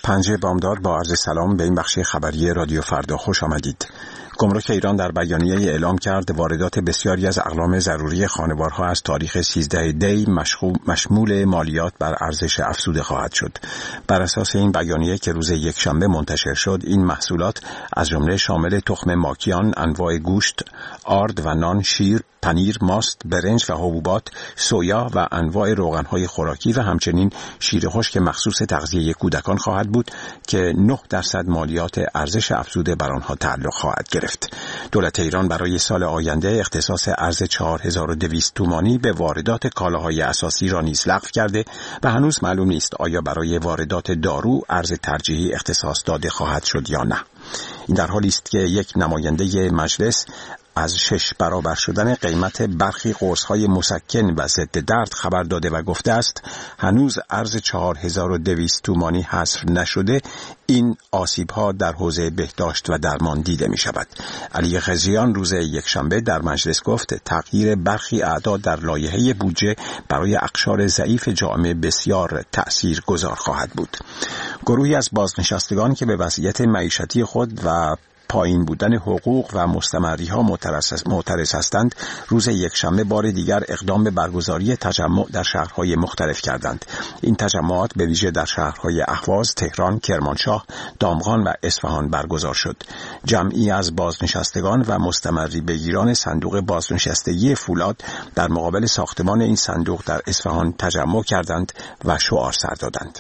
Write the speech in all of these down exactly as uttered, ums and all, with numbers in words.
پنجه بامداد با عرض سلام به این بخش خبری رادیو فردا خوش آمدید. گمرک ایران در بیانیه اعلام کرد واردات بسیاری از اقلام ضروری خانوارها از تاریخ سیزده دی مشمول مالیات بر ارزش افزوده خواهد شد. بر اساس این بیانیه که روز یکشنبه منتشر شد، این محصولات از جمله شامل تخم ماکیان، انواع گوشت، آرد و نان، شیر، پنیر، ماست، برنج و حبوبات، سویا و انواع روغن‌های خوراکی و همچنین شیر خشک مخصوص تغذیه کودکان خواهد بود که نه درصد مالیات ارزش افزوده بر آنها تعلق خواهد گرفت. دولت ایران برای سال آینده اختصاص ارز چهار هزار و دویست تومانی به واردات کالاهای اساسی را نیز لغو کرده و هنوز معلوم نیست آیا برای واردات دارو ارز ترجیحی اختصاص داده خواهد شد یا نه. این در حالی است که یک نماینده مجلس از شش برابر شدن قیمت برخی قرص‌های مسکن و ضد درد خبر داده و گفته است هنوز ارز چهار هزار و دویست تومانی حذف نشده این آسیب‌ها در حوزه بهداشت و درمان دیده می‌شود. علی خضریان روز یکشنبه در مجلس گفت تغییر برخی اعداد در لایحه بودجه برای اقشار ضعیف جامعه بسیار تأثیرگذار خواهد بود. گروهی از بازنشستگان که به وضعیت معیشتی خود و پایین بودن حقوق و مستمری‌ها معترض هستند، روز یکشنبه بار دیگر اقدام به برگزاری تجمع در شهرهای مختلف کردند. این تجمعات به ویژه در شهرهای اهواز، تهران، کرمانشاه، دامغان و اصفهان برگزار شد. جمعی از بازنشستگان و مستمری بگیران صندوق بازنشستگی فولاد در مقابل ساختمان این صندوق در اصفهان تجمع کردند و شعار سر دادند.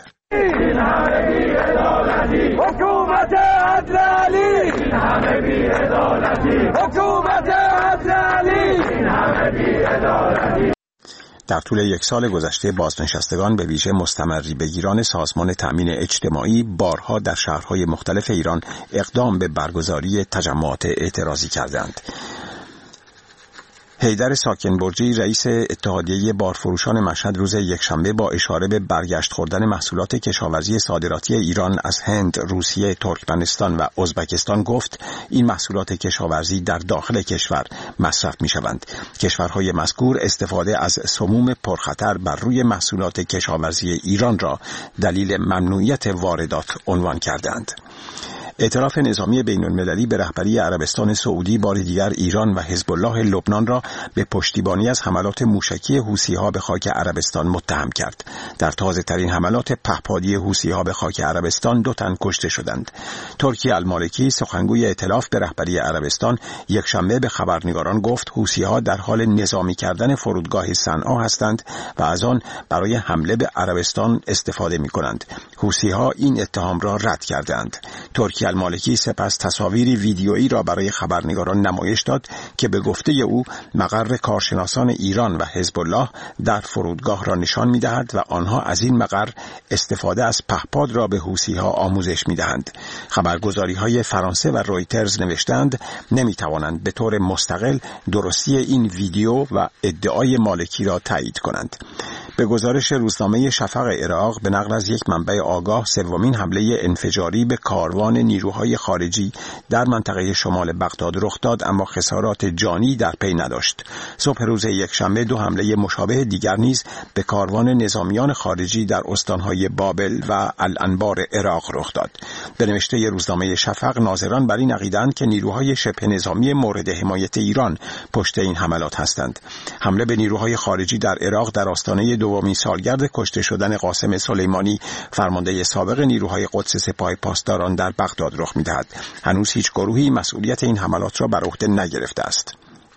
حکومت عدلی، این همه بی‌عدالتی، حکومت عدلی، این همه بی‌عدالتی. در طول یک سال گذشته بازنشستگان به ویژه مستمری بگیران سازمان تامین اجتماعی بارها در شهرهای مختلف ایران اقدام به برگزاری تجمعات اعتراضی کردند. حیدر ساکنبرجی رئیس اتحادیه بارفروشان مشهد روز یکشنبه با اشاره به برگشت خوردن محصولات کشاورزی صادراتی ایران از هند، روسیه، ترکمنستان و ازبکستان گفت این محصولات کشاورزی در داخل کشور مصرف می‌شوند. کشورهای مذکور استفاده از سموم پرخطر بر روی محصولات کشاورزی ایران را دلیل ممنوعیت واردات عنوان کردند. ائتلاف نظامی بین‌المللی به رهبری عربستان سعودی بار دیگر ایران و حزب الله لبنان را به پشتیبانی از حملات موشکی حوثی‌ها به خاک عربستان متهم کرد. در تازه‌ترین حملات پهپادی حوثی‌ها به خاک عربستان دو تن کشته شدند. ترکی المالکی سخنگوی ائتلاف به رهبری عربستان یکشنبه به خبرنگاران گفت حوثی‌ها در حال نظامی کردن فرودگاه صنعا هستند و از آن برای حمله به عربستان استفاده می‌کنند. حوثی‌ها این اتهام را رد کردند. ترکی المالکی سپس تصاویری ویدیویی را برای خبرنگاران نمایش داد که به گفته او مقر کارشناسان ایران و حزب الله در فرودگاه را نشان می‌دهد و آنها از این مقر استفاده از پهپاد را به حوثی‌ها آموزش می‌دهند. خبرگزاری‌های فرانسه و رویترز نوشتند نمی‌توانند به طور مستقل درستی این ویدیو و ادعای مالکی را تایید کنند. به گزارش روزنامه شفق عراق به نقل از یک منبع آگاه، سومین حمله انفجاری به کاروان نیروهای خارجی در منطقه شمال بغداد رخ داد اما خسارات جانی در پی نداشت. صبح روز یکشنبه دو حمله مشابه دیگر نیز به کاروان نظامیان خارجی در استانهای بابل و الانبار عراق رخ داد. به نوشته روزنامه شفق ناظران بر این عقیده‌اند که نیروهای شبه نظامی مورد حمایت ایران پشت این حملات هستند. حمله به نیروهای خارجی در عراق در آستانه دومین سالگرد کشته شدن قاسم سلیمانی، فرمانده سابق نیروهای قدس سپاه پاسداران در بغداد رخ می‌دهد. هنوز هیچ گروهی مسئولیت این حملات را بر عهده نگرفته است.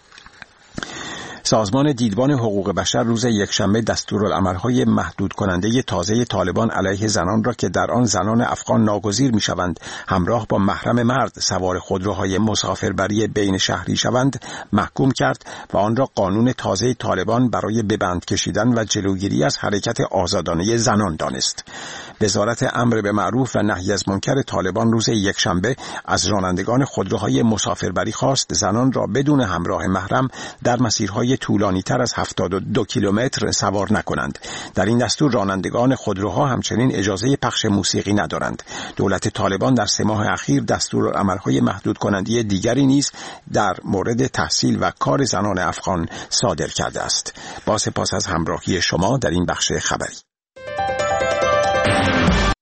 سازمان دیدبان حقوق بشر روز یکشنبه دستورالعمل‌های محدود کننده تازه طالبان علیه زنان را که در آن زنان افغان ناگزیر می‌شوند همراه با محرم مرد سوار خودروهای مسافربری بین شهری شوند محکوم کرد و آن را قانون تازه طالبان برای ببند کشیدن و جلوگیری از حرکت آزادانه زنان دانست. وزارت امر به معروف و نهی از منکر طالبان روز یکشنبه از رانندگان خودروهای مسافربری خواست زنان را بدون همراه محرم در مسیرهای طولانی تر از هفتاد و دو کیلومتر سوار نکنند. در این دستور رانندگان خودروها همچنین اجازه پخش موسیقی ندارند. دولت طالبان در سه ماه اخیر دستورالعمل‌های محدود کننده دیگری نیز در مورد تحصیل و کار زنان افغان صادر کرده است. با سپاس از همراهی شما در این بخش خبری.